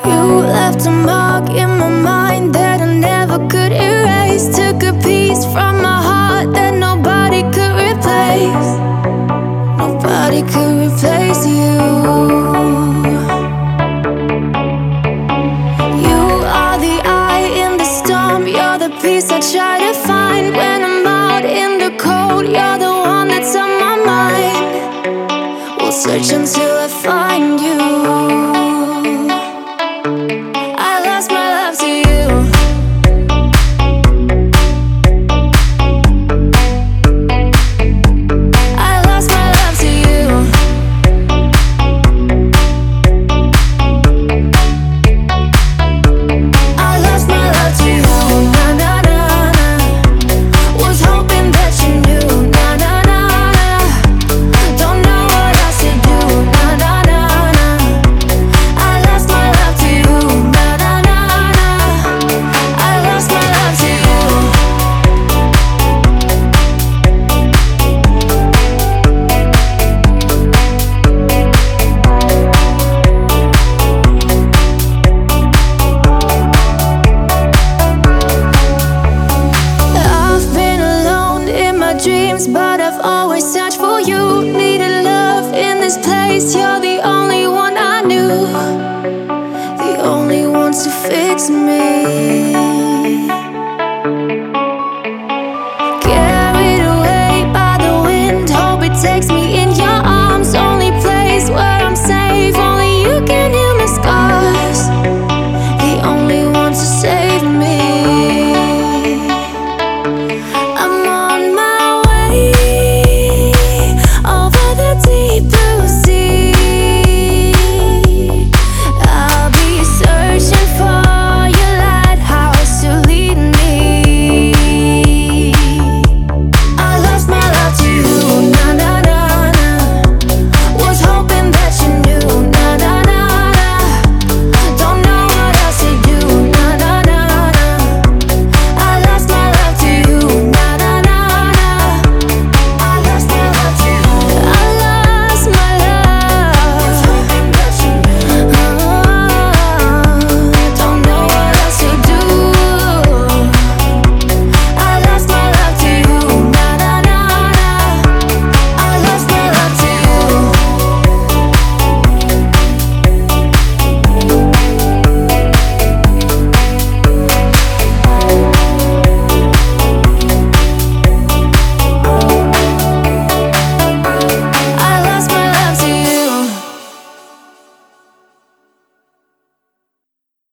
You left a mark in my mind that I never could erase. Took a piece from my heart that nobody could replace. Nobody could replace you. You are the eye in the storm. You're the peace I try to find when I'm out in the cold. You're the one that's on my mind. We'll search until I find you. But I've always searched for you. Needed love in this place. You're the only one I knew, the only one to fix me.